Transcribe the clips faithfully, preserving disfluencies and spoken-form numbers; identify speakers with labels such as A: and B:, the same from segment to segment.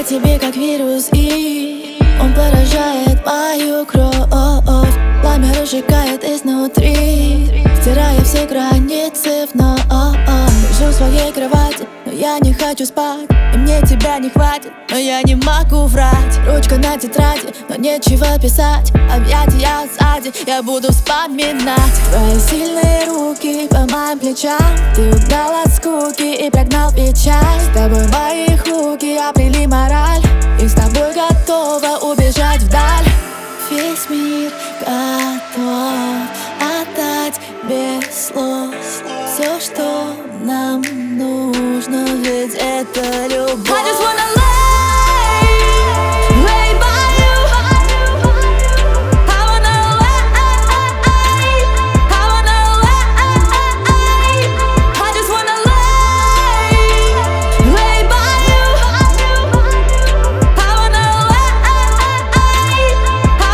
A: тебе как вирус, и он поражает мою кровь. Пламя разжигает изнутри, стирая все границы вновь. Лежу в своей кровати, но я не хочу спать, и мне тебя не хватит, но я не могу врать. Ручка на тетради, но нечего писать. Объятия сзади, я буду вспоминать твои сильные руки по моим плечам. Ты угнал от скуки и прогнал печаль. С тобой мои руки обрели мораль, и с тобой готова убежать вдаль. Весь мир готов отдать без слов все, что нам нужно, ведь это любовь. I just wanna lay, lay by you. I wanna lay, I wanna lay. I just wanna lay, lay by you. I wanna lay, I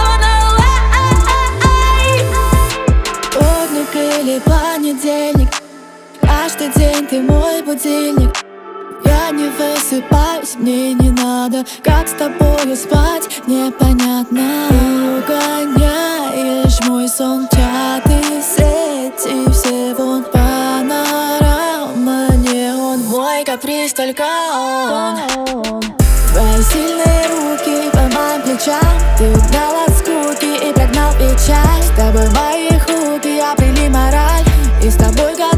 A: wanna lay. Вторник или понедельник, каждый день ты мой будильник. Я не высыпаюсь, мне не надо, как с тобою спать, непонятно. Ты угоняешь мой сон, чаты, сети, все вон панорама, неон, мой каприз только он. Твои сильные руки по моим плечам. Ты угнал от скуки и прогнал печаль. С тобой мои руки обрели мораль, и с тобой готов